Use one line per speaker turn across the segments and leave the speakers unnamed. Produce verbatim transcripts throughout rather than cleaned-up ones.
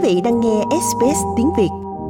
Quý vị đang nghe ét bê ét tiếng Việt.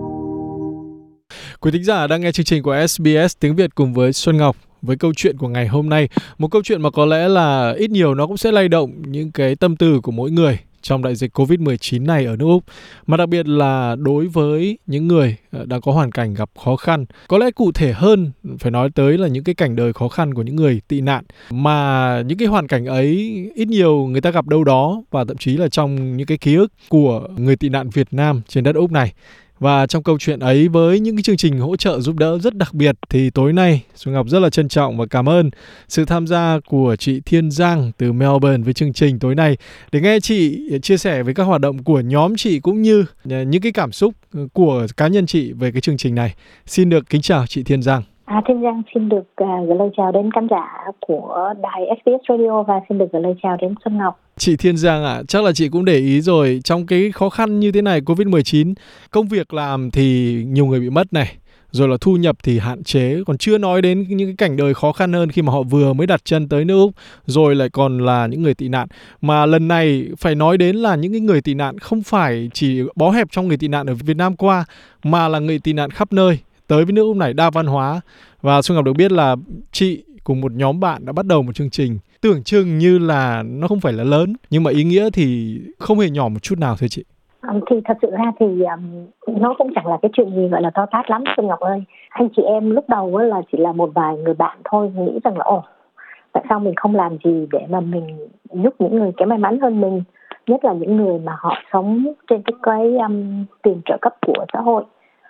Quý thính giả đang nghe chương trình của ét bê ét tiếng Việt cùng với Xuân Ngọc với câu chuyện của ngày hôm nay. Một câu chuyện mà có lẽ là ít nhiều nó cũng sẽ lay động những cái tâm tư của mỗi người trong đại dịch covid mười chín này ở nước Úc, mà đặc biệt là đối với những người đang có hoàn cảnh gặp khó khăn. Có lẽ cụ thể hơn phải nói tới là những cái cảnh đời khó khăn của những người tị nạn, mà những cái hoàn cảnh ấy ít nhiều người ta gặp đâu đó, và thậm chí là trong những cái ký ức của người tị nạn Việt Nam trên đất Úc này. Và trong câu chuyện ấy, với những cái chương trình hỗ trợ giúp đỡ rất đặc biệt, thì tối nay Xuân Ngọc rất là trân trọng và cảm ơn sự tham gia của chị Thiên Giang từ Melbourne với chương trình tối nay, để nghe chị chia sẻ với các hoạt động của nhóm chị cũng như những cái cảm xúc của cá nhân chị về cái chương trình này. Xin được kính chào chị Thiên Giang.
À, Thiên Giang xin được uh, gửi lời chào đến khán giả của đài ét bê ét Radio và xin được gửi lời chào đến Xuân Ngọc.
Chị Thiên Giang ạ, à, chắc là chị cũng để ý rồi, trong cái khó khăn như thế này covid mười chín, công việc làm thì nhiều người bị mất này, rồi là thu nhập thì hạn chế, còn chưa nói đến những cái cảnh đời khó khăn hơn khi mà họ vừa mới đặt chân tới nước Úc, rồi lại còn là những người tị nạn. Mà lần này phải nói đến là những cái người tị nạn không phải chỉ bó hẹp trong người tị nạn ở Việt Nam qua, mà là người tị nạn khắp nơi, tới với nước Úc này đa văn hóa. Và Xuân Ngọc được biết là chị cùng một nhóm bạn đã bắt đầu một chương trình tưởng chừng như là nó không phải là lớn, nhưng mà ý nghĩa thì không hề nhỏ một chút nào thưa chị.
Um, thì thật sự ra thì um, nó cũng chẳng là cái chuyện gì gọi là to tát lắm Xuân Ngọc ơi. Anh chị em lúc đầu là chỉ là một vài người bạn thôi, nghĩ rằng là ồ, tại sao mình không làm gì để mà mình giúp những người kém may mắn hơn mình, nhất là những người mà họ sống trên cái cái um, tiền trợ cấp của xã hội,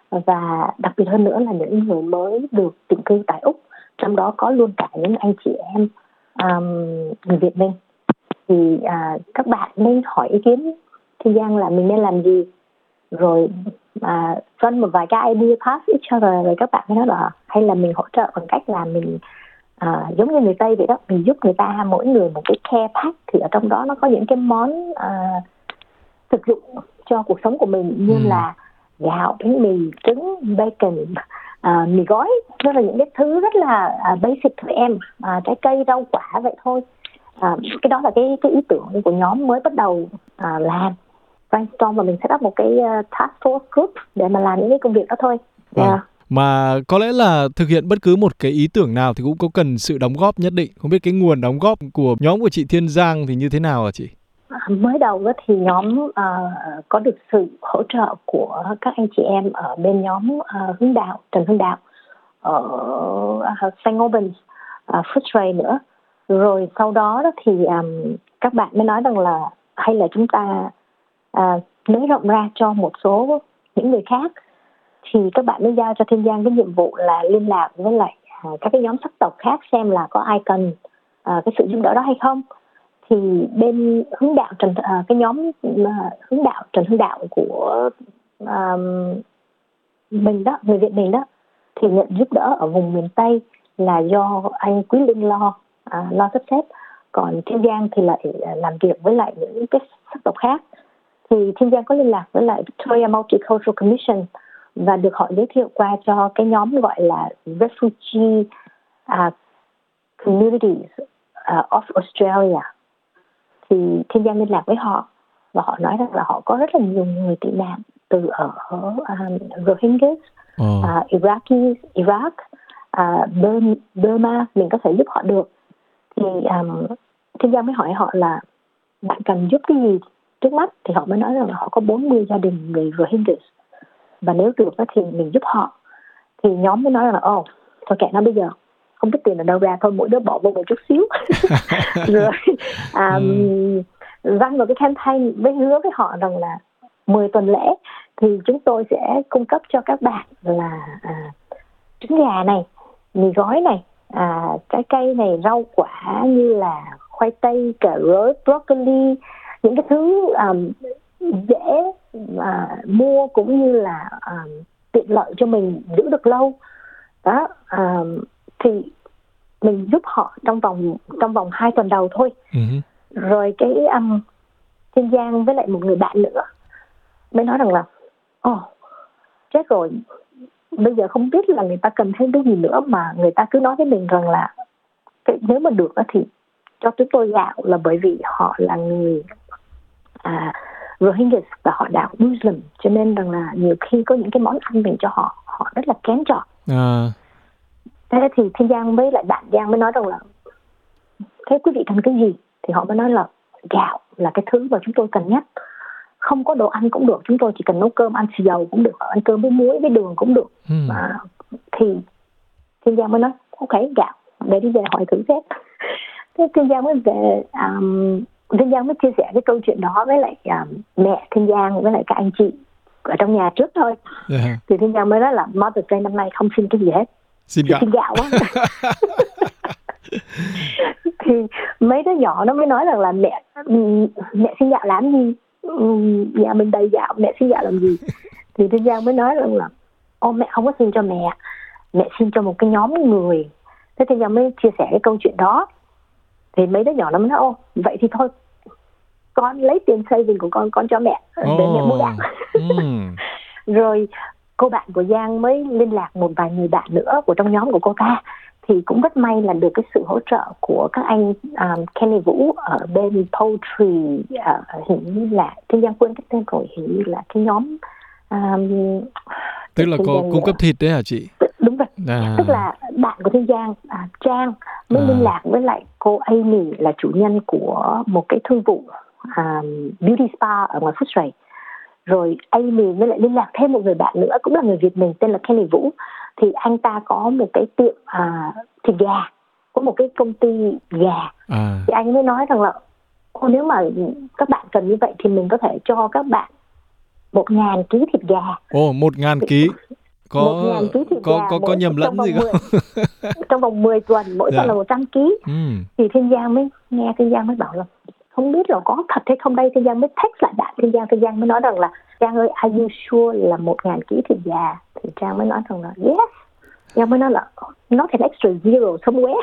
và đặc biệt hơn nữa là những người mới được định cư tại Úc, trong đó có luôn cả những anh chị em um, người Việt Minh. Thì uh, các bạn nên hỏi ý kiến Thiên Giang là mình nên làm gì, rồi mà uh, cho một vài cái idea pass each other, rồi các bạn mới nói là hay là mình hỗ trợ bằng cách là mình uh, giống như người Tây vậy đó, mình giúp người ta mỗi người một cái care pack, thì ở trong đó nó có những cái món uh, thực dụng cho cuộc sống của mình như ừ. là gạo, bánh mì, trứng, bacon, à, mì gói, đó là những cái thứ rất là à, basic thôi em, à, trái cây, rau quả vậy thôi. À, cái đó là cái cái ý tưởng của nhóm mới bắt đầu à, làm brainstorm, và mình set up một cái uh, task force group để mà làm những cái công việc đó thôi.
Yeah. À. Mà có lẽ là thực hiện bất cứ một cái ý tưởng nào thì cũng có cần sự đóng góp nhất định. Không biết cái nguồn đóng góp của nhóm của chị Thiên Giang thì như thế nào hả chị?
Mới đầu thì nhóm uh, có được sự hỗ trợ của các anh chị em ở bên nhóm uh, Hướng Đạo, Trần Hưng Đạo ở uh, Saint Albans, uh, Footscray nữa. Rồi sau đó, đó thì um, các bạn mới nói rằng là hay là chúng ta uh, nới rộng ra cho một số những người khác. Thì các bạn mới giao cho Thiên Giang cái nhiệm vụ là liên lạc với lại uh, các cái nhóm sắc tộc khác xem là có ai cần uh, cái sự giúp đỡ đó hay không. Thì bên Hướng Đạo Trần à, cái nhóm uh, Hướng Đạo Trần Hưng Đạo của um, mình đó, người Việt mình đó, thì nhận giúp đỡ ở vùng miền Tây là do anh Quý Linh lo à, lo sắp xếp. Còn Thiên Giang thì lại làm việc với lại những cái sắc tộc khác. Thì Thiên Giang có liên lạc với lại Victoria Multicultural Commission và được họ giới thiệu qua cho cái nhóm gọi là Refugee uh, Communities uh, of Australia. Thì Thiên Giang liên lạc với họ và họ nói rằng là họ có rất là nhiều người tị nạn từ ở um, Rohingyas, oh. uh, Iraqis, Iraq, uh, Burma, mình có thể giúp họ được. Thì um, Thiên Giang mới hỏi họ là bạn cần giúp cái gì trước mắt, thì họ mới nói rằng là họ có bốn mươi gia đình người Rohingyas và nếu được thì mình giúp họ. Thì nhóm mới nói rằng là ồ, thôi kệ nó, bây giờ không biết tiền ở đâu ra, thôi mỗi đứa bỏ vô một chút xíu. Rồi um, răng vào cái campaign với hứa với họ rằng là mười tuần lễ thì chúng tôi sẽ cung cấp cho các bạn là à, trứng gà này, mì gói này, à, trái cây này, rau quả như là khoai tây, cà rốt, broccoli, những cái thứ um, dễ mà mua cũng như là um, tiện lợi cho mình giữ được lâu đó. Um, thì mình giúp họ trong vòng trong vòng hai tuần đầu thôi. Uh-huh. Rồi cái um, Thiên Giang với lại một người bạn nữa mới nói rằng là ồ, oh, chết rồi, bây giờ không biết là người ta cần thêm cái gì nữa, mà người ta cứ nói với mình rằng là cái, nếu mà được thì cho chúng tôi gạo, là bởi vì họ là người à, Rohingyas và họ đạo Muslim, cho nên rằng là nhiều khi có những cái món ăn mình cho họ họ rất là kén chọn.
À.
Thế thì Thiên Giang với lại bạn Giang mới nói rằng là thế quý vị cần cái gì, thì họ mới nói là gạo là cái thứ mà chúng tôi cần nhất. Không có đồ ăn cũng được, chúng tôi chỉ cần nấu cơm ăn xì dầu cũng được, ăn cơm với muối với đường cũng được.
Hmm.
Mà thì Thiên Giang mới nói ok gạo, để đi về hỏi thử xét. Thế Thiên Giang mới về, um, Thiên Giang mới chia sẻ cái câu chuyện đó với lại um, mẹ Thiên Giang với lại các anh chị ở trong nhà trước thôi.
Yeah.
Thì Thiên Giang mới nói là Mother's Day năm nay không xin cái gì hết,
xin gạo.
Xin gạo á. Thì mấy đứa nhỏ nó mới nói rằng là mẹ mẹ xin gạo làm gì, nhà mình đầy gạo, mẹ xin gạo làm gì. Thì Thiên Giang mới nói rằng là ô mẹ không có xin cho mẹ, mẹ xin cho một cái nhóm người. Thế Thiên Giang mới chia sẻ cái câu chuyện đó. Thì mấy đứa nhỏ nó mới nói ô vậy thì thôi con lấy tiền saving của con con cho mẹ để oh. mẹ mua gạo. mm. Rồi cô bạn của Giang mới liên lạc một vài người bạn nữa của trong nhóm của cô ta. Thì cũng rất may là được cái sự hỗ trợ của các anh um, Kenny Vũ ở bên Poultry, uh, hình như là Thiên Giang quên cái tên rồi, hình như là cái nhóm um,
tức là có cung cấp thịt đấy hả chị?
Đúng rồi. À. Tức là bạn của Thiên Giang, à, Trang mới à. liên lạc với lại cô Amy là chủ nhân của một cái thương vụ um, beauty spa ở ngoài Phước Sài. Rồi Amy mới lại liên lạc thêm một người bạn nữa cũng là người Việt mình tên là Kenny Vũ. Thì anh ta có một cái tiệm à, thịt gà, có một cái công ty gà. À. Thì anh mới nói rằng là ô, nếu mà các bạn cần như vậy thì mình có thể cho các bạn một ngàn ký thịt gà.
Ồ, một ngàn ký. Có
một ngàn ký thịt
có
gà
có, có nhầm lẫn gì không?
Trong vòng mười tuần, mỗi tuần yeah. là một trăm ký. Ừ. Thì Thiên Giang mới nghe, Thiên Giang mới bảo là không biết là có thật hay không đây. Thiên Giang mới text lại bạn Thiên Giang, Thiên Giang mới nói rằng là Trang ơi, are you sure là một ngàn ký thịt gà? Thì Trang mới nói rằng là yes. Trang mới nói là not an extra zero somewhere.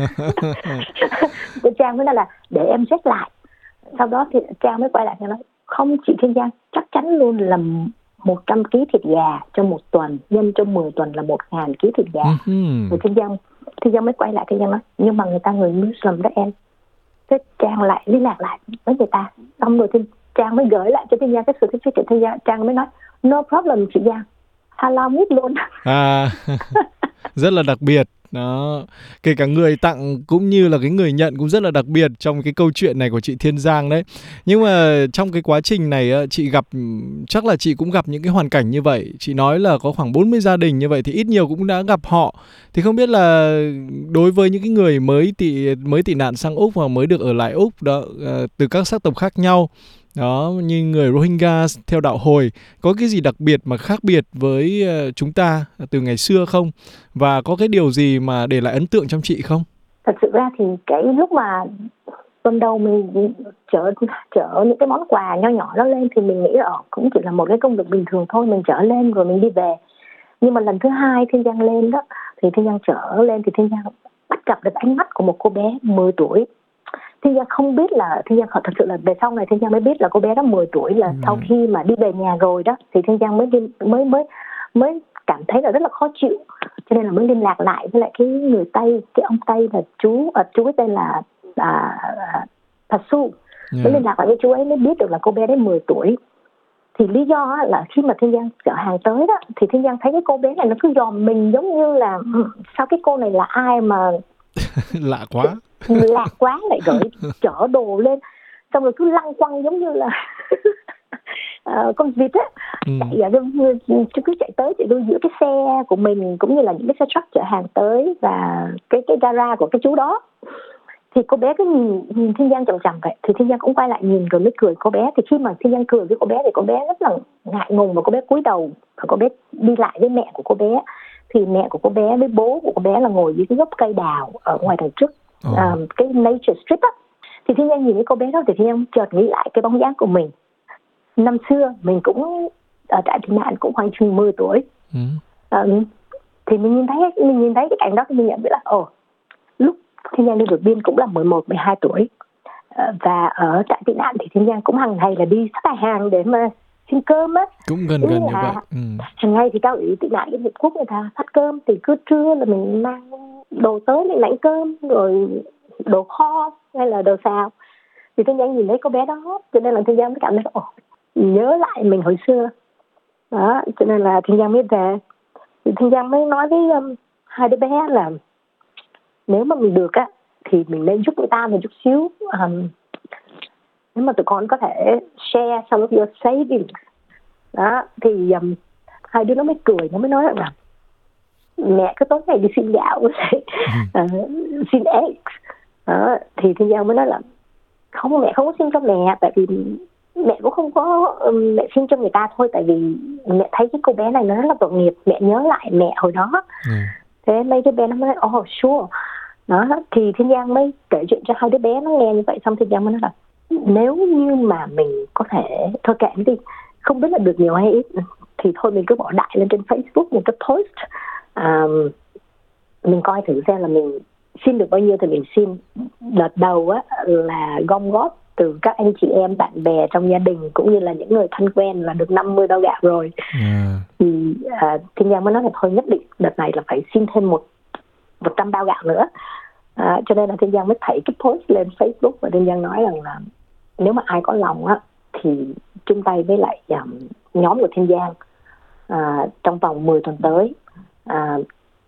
Thì Trang mới nói là để em check lại. Sau đó thì Trang mới quay lại và nói không chị Thiên Giang, chắc chắn luôn là một trăm ký thịt gà cho một tuần, nhân cho mười tuần là một ngàn ký thịt gà. Rồi Thiên Giang, Thiên Giang mới quay lại, Thiên Giang nói nhưng mà người ta người Muslim đó em. Thế Trang lại liên lạc lại với người ta, xong rồi Thiên Trang mới gửi lại cho Thiên Giang cái certificate. Thiên Giang, Trang mới nói no problem chị Giang, halal meat luôn. À,
rất là đặc biệt. Đó, kể cả người tặng cũng như là cái người nhận cũng rất là đặc biệt trong cái câu chuyện này của chị Thiên Giang đấy. Nhưng mà trong cái quá trình này chị gặp, chắc là chị cũng gặp những cái hoàn cảnh như vậy. Chị nói là có khoảng bốn mươi gia đình như vậy thì ít nhiều cũng đã gặp họ. Thì không biết là đối với những cái người mới tị mới tị nạn sang Úc và mới được ở lại Úc đó, từ các sắc tộc khác nhau đó, như người Rohingya theo đạo Hồi, có cái gì đặc biệt mà khác biệt với chúng ta từ ngày xưa không? Và có cái điều gì mà để lại ấn tượng trong chị không?
Thật sự ra thì cái lúc mà tuần đầu mình chở chở những cái món quà nho nhỏ đó lên thì mình nghĩ là cũng chỉ là một cái công việc bình thường thôi, mình chở lên rồi mình đi về. Nhưng mà lần thứ hai Thiên Giang lên đó thì Thiên Giang chở lên thì Thiên Giang bắt gặp được ánh mắt của một cô bé mười tuổi. Thiên Giang không biết là Thiên Giang thật sự là về sau này Thiên Giang mới biết là cô bé đó mười tuổi là ừ. sau khi mà đi về nhà rồi đó thì Thiên Giang mới đi, mới mới mới cảm thấy là rất là khó chịu, cho nên là mới liên lạc lại với lại cái người Tây, cái ông Tây là chú à, chú ấy tên là à, à, Pasu. Yeah. Mới liên lạc lại với chú ấy mới biết được là cô bé đấy mười tuổi. Thì lý do là khi mà Thiên Giang chở hàng tới đó thì Thiên Giang thấy cái cô bé này nó cứ dòm mình giống như là sao cái cô này là ai mà
lạ quá.
Lạ quá, lại gửi chở đồ lên xong rồi cứ lăng quăng giống như là uh, con vịt á. Ừ. Chạy chứ cứ chạy tới chạy lui giữa cái xe của mình cũng như là những cái xe truck chở hàng tới và cái cái gara của cái chú đó. Thì cô bé cứ nhìn, nhìn Thiên Giang chằm chằm vậy thì Thiên Giang cũng quay lại nhìn rồi mới cười cô bé. Thì khi mà Thiên Giang cười với cô bé thì cô bé rất là ngại ngùng và cô bé cúi đầu và cô bé đi lại với mẹ của cô bé. Thì mẹ của cô bé với bố của cô bé là ngồi dưới cái gốc cây đào ở ngoài đằng trước. Oh. Um, cái nature strip á. Thì Thiên Giang nhìn cái cô bé đó thì Thiên Giang chợt nghĩ lại cái bóng dáng của mình. Năm xưa mình cũng ở trại tị nạn cũng khoảng chừng mười tuổi. Mm. Um, thì mình nhìn thấy mình nhìn thấy cái cảnh đó thì mình nhận biết là ồ, lúc Thiên Giang đi vượt biên cũng là mười một, mười hai tuổi. Uh, và ở trại tị nạn thì Thiên Giang cũng hàng ngày là đi xách hàng để mà xin cơm á.
Cũng gần gần như vậy. Ừ.
Hàng ngày thì cao ủy tị nạn Liên Hiệp Quốc người ta phát cơm thì cứ trưa là mình mang đồ tới để lãnh cơm rồi đồ kho hay là đồ xào. Thì Thiên Giang nhìn thấy cô bé đó cho nên là Thiên Giang mới cảm thấy ồ, nhớ lại mình hồi xưa. Đó, cho nên là Thiên Giang mới về. Thì Thiên Giang mới nói với um, hai đứa bé là nếu mà mình được á thì mình nên giúp người ta một chút xíu. Um, nếu mà tụi con có thể share some of your savings. Đó, thì um, hai đứa nó mới cười, nó mới nói rằng là mẹ cứ tối ngày đi xin gạo, uh, xin eggs. Đó, thì Thiên Giang mới nói là không, mẹ không có xin cho mẹ, tại vì mẹ cũng không có, um, mẹ xin cho người ta thôi, tại vì mẹ thấy cái cô bé này nó rất là tội nghiệp, mẹ nhớ lại mẹ hồi đó. Ừ. Thế mấy đứa bé nó mới nói, oh sure. Đó, thì Thiên Giang mới kể chuyện cho hai đứa bé nó nghe như vậy, xong Thiên Giang mới nói là nếu như mà mình có thể, thôi kệ đi, không biết là được nhiều hay ít, thì thôi mình cứ bỏ đại lên trên Facebook một cái post, um, mình coi thử xem là mình xin được bao nhiêu thì mình xin. Đợt đầu á là gom góp từ các anh chị em, bạn bè trong gia đình cũng như là những người thân quen là được năm mươi bao gạo rồi. Yeah. Thì uh, Thiên Giang mới nói là thôi nhất định đợt này là phải xin thêm một một trăm bao gạo nữa. Uh, cho nên là Thiên Giang mới thấy cái post lên Facebook và Thiên Giang nói rằng là nếu mà ai có lòng á thì chung tay với lại um, nhóm của Thiên Giang uh, trong vòng mười tuần tới. Uh,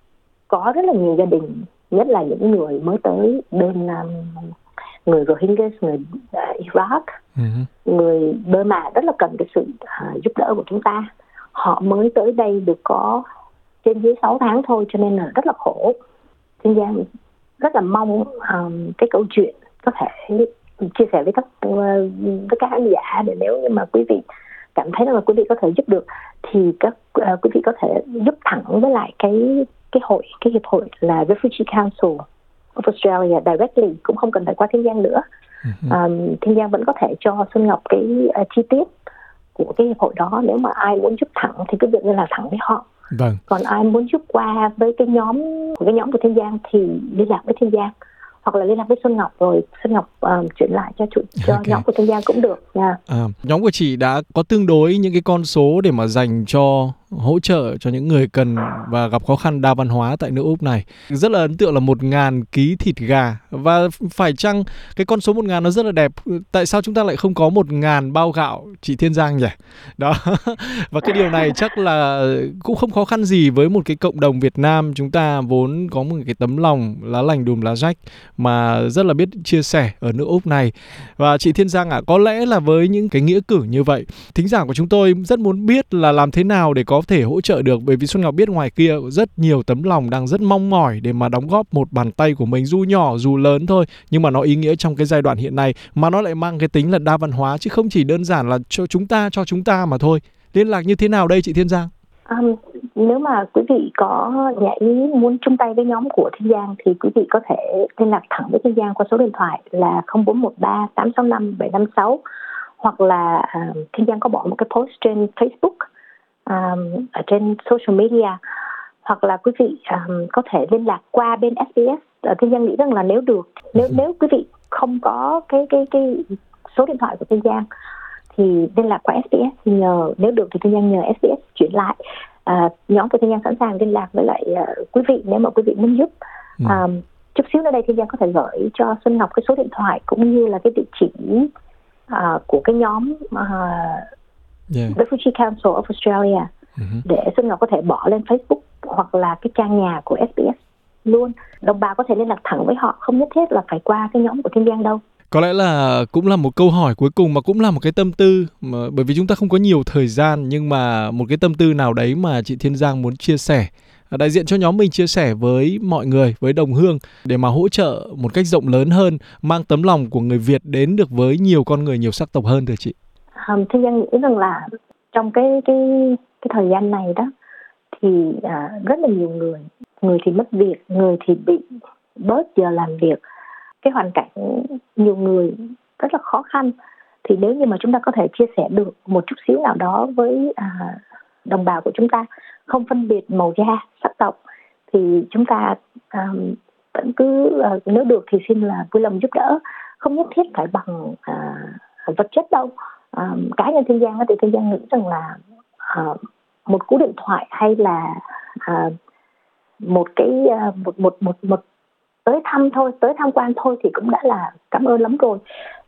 có rất là nhiều gia đình, nhất là những người mới tới bên um, người Rohingya, người uh, Iraq, uh-huh. người Burma rất là cần cái sự uh, giúp đỡ của chúng ta. Họ mới tới đây được có trên dưới sáu tháng thôi, cho nên là rất là khổ. Thiên Giang rất là mong um, cái câu chuyện có thể chia sẻ với các uh, với các khán giả, để nếu như mà quý vị cảm thấy là quý vị có thể giúp được thì các uh, quý vị có thể giúp thẳng với lại cái cái hội cái hiệp hội là Refugee Council of Australia directly, cũng không cần phải qua Thiên Giang nữa. Uh-huh. um, Thiên Giang vẫn có thể cho Xuân Ngọc cái uh, chi tiết của cái hiệp hội đó. Nếu mà ai muốn giúp thẳng thì cứ việc liên lạc thẳng với họ. Vâng. Còn ai muốn giúp qua với cái nhóm của cái nhóm của Thiên Giang thì liên lạc với Thiên Giang, hoặc là liên lạc với Xuân Ngọc rồi Xuân Ngọc uh, chuyển lại cho chủ cho okay. nhóm của Thiên Giang cũng được nha.
À, nhóm của chị đã có tương đối những cái con số để mà dành cho hỗ trợ cho những người cần và gặp khó khăn đa văn hóa tại nước Úc này. Rất là ấn tượng là một ngàn ký thịt gà, và phải chăng cái con số một ngàn nó rất là đẹp, tại sao chúng ta lại không có một ngàn bao gạo, chị Thiên Giang nhỉ? Đó. Và cái điều này chắc là cũng không khó khăn gì với một cái cộng đồng Việt Nam chúng ta vốn có một cái tấm lòng lá lành đùm lá rách mà rất là biết chia sẻ ở nước Úc này. Và chị Thiên Giang ạ, à, có lẽ là với những cái nghĩa cử như vậy, thính giả của chúng tôi rất muốn biết là làm thế nào để có thể hỗ trợ được, bởi vì Xuân Ngọc biết ngoài kia rất nhiều tấm lòng đang rất mong mỏi để mà đóng góp một bàn tay của mình, dù nhỏ dù lớn thôi, nhưng mà nó ý nghĩa trong cái giai đoạn hiện nay, mà nó lại mang cái tính là đa văn hóa, chứ không chỉ đơn giản là cho chúng ta cho chúng ta mà thôi. Liên lạc như thế nào đây chị Thiên Giang?
Um, nếu mà quý vị có nhà ý muốn chung tay với nhóm của Thiên Giang thì quý vị có thể liên lạc thẳng với Thiên Giang qua số điện thoại là không bốn một ba tám sáu năm bảy năm sáu, hoặc là uh, Thiên Giang có bỏ một cái post trên Facebook, um, ở trên social media, hoặc là quý vị um, có thể liên lạc qua bên ét bê ét. Uh, Thiên Giang nghĩ rằng là nếu được, nếu nếu quý vị không có cái cái cái số điện thoại của Thiên Giang thì liên lạc qua ét bê ét, thì nhờ nếu được thì Thiên Giang nhờ ét bê ét chuyển lại. À, nhóm của Thiên Giang sẵn sàng liên lạc với lại uh, quý vị nếu mà quý vị muốn giúp. Ừ. Um, chút xíu nữa đây Thiên Giang có thể gửi cho Xuân Ngọc cái số điện thoại cũng như là cái địa chỉ uh, của cái nhóm uh, yeah. Refugee Council of Australia, uh-huh. để Xuân Ngọc có thể bỏ lên Facebook hoặc là cái trang nhà của ét bê ét luôn. Đồng bào có thể liên lạc thẳng với họ, không nhất thiết là phải qua cái nhóm của Thiên Giang đâu.
Có lẽ là cũng là một câu hỏi cuối cùng mà cũng là một cái tâm tư mà, bởi vì chúng ta không có nhiều thời gian, nhưng mà một cái tâm tư nào đấy mà chị Thiên Giang muốn chia sẻ, đại diện cho nhóm mình chia sẻ với mọi người, với đồng hương để mà hỗ trợ một cách rộng lớn hơn, mang tấm lòng của người Việt đến được với nhiều con người, nhiều sắc tộc hơn thưa chị.
Um, Thiên Giang nghĩ rằng là trong cái cái cái thời gian này đó thì à, rất là nhiều người, người thì mất việc, người thì bị bớt giờ làm việc. Cái hoàn cảnh nhiều người rất là khó khăn, thì nếu như mà chúng ta có thể chia sẻ được một chút xíu nào đó với à, đồng bào của chúng ta, không phân biệt màu da, sắc tộc, thì chúng ta à, vẫn cứ à, nếu được thì xin là vui lòng giúp đỡ, không nhất thiết phải bằng à, vật chất đâu. À, cá nhân Thiên Giang thì Thiên Giang nghĩ rằng là à, một cú điện thoại hay là à, một cái à, một một một một tới thăm thôi, tới tham quan thôi thì cũng đã là cảm ơn lắm rồi.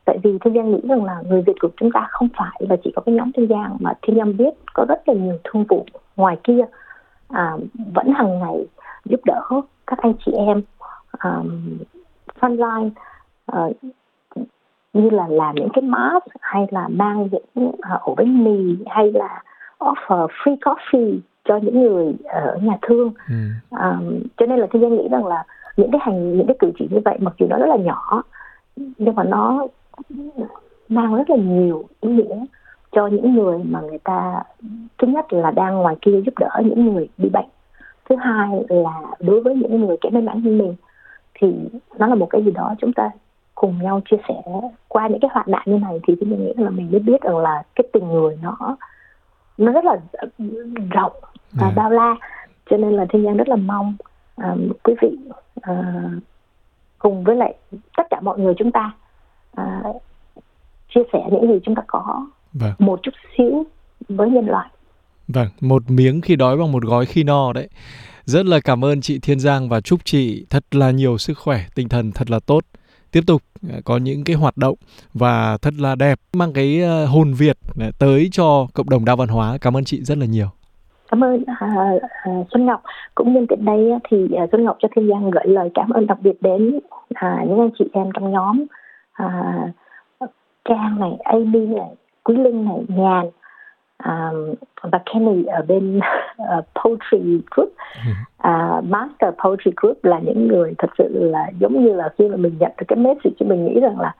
Tại vì Thiên Giang nghĩ rằng là người Việt của chúng ta không phải là chỉ có cái nhóm Thiên Giang, mà Thiên Giang biết có rất là nhiều thương vụ ngoài kia à, vẫn hàng ngày giúp đỡ các anh chị em um, frontline, uh, như là làm những cái mask, hay là mang những uh, ổ bánh mì, hay là offer free coffee cho những người ở nhà thương. Ừ. Um, cho nên là Thiên Giang nghĩ rằng là những cái hành những cái cử chỉ như vậy, mặc dù nó rất là nhỏ nhưng mà nó mang rất là nhiều ý nghĩa cho những người mà người ta, thứ nhất là đang ngoài kia giúp đỡ những người bị bệnh, thứ hai là đối với những người kém may mắn như mình thì nó là một cái gì đó chúng ta cùng nhau chia sẻ qua những cái hoạn nạn như này, thì tôi nghĩ là mình mới biết rằng là cái tình người nó nó rất là rộng và bao la. Cho nên là Thiên Giang rất là mong um, quý vị uh, cùng với lại tất cả mọi người chúng ta uh, chia sẻ những gì chúng ta có, vâng, một chút xíu với nhân loại.
Vâng, một miếng khi đói bằng một gói khi no đấy. Rất là cảm ơn chị Thiên Giang và chúc chị thật là nhiều sức khỏe, tinh thần thật là tốt, tiếp tục có những cái hoạt động và thật là đẹp, mang cái hồn Việt tới cho cộng đồng đa văn hóa. Cảm ơn chị rất là nhiều.
Cảm ơn uh, uh, Xuân Ngọc. Cũng nhân tiện đây thì uh, Xuân Ngọc cho Thiên Giang gửi lời cảm ơn đặc biệt đến uh, những anh chị em trong nhóm uh, Trang này, Amy này, Quý Linh này, Nhàn um, và Kenny ở bên uh, Poetry Group, uh, Master Poetry Group, là những người thật sự là giống như là khi mà mình nhận được cái message thì mình nghĩ rằng là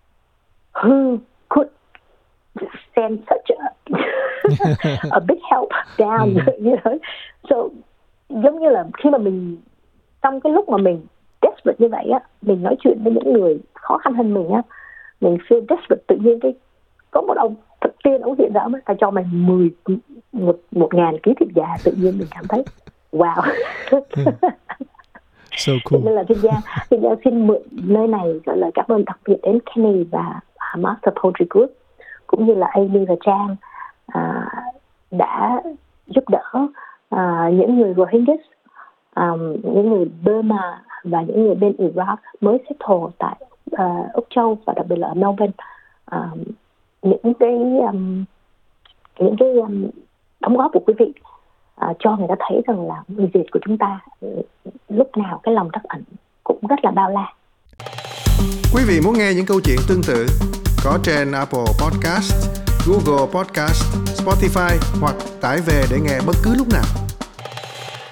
who could send such a, a big help down, you know? So giống như là khi mà mình trong cái lúc mà mình desperate như vậy á, mình nói chuyện với những người khó khăn hơn mình á, mình feel desperate, tự nhiên cái có một ông thực tiên ông hiện ra mới ta cho mày mười một một ngàn ký thịt gà, tự nhiên mình cảm thấy wow.
So cool.
Nên là Thiên Giang, Thiên Giang xin mượn nơi này gọi lời cảm ơn đặc biệt đến Kenny và Master Poetry Group, cũng như là Amy và Trang à, đã giúp đỡ à, những người Rohingya, à, những người Burma và những người bên Iraq mới settle tại à, Úc Châu và đặc biệt là ở Melbourne. À, những cái um, những cái um, đóng góp của quý vị uh, cho người ta thấy rằng là người Việt của chúng ta lúc nào cái lòng trắc ẩn cũng rất là bao la.
Quý vị muốn nghe những câu chuyện tương tự có trên Apple Podcast, Google Podcast, Spotify hoặc tải về để nghe bất cứ lúc nào.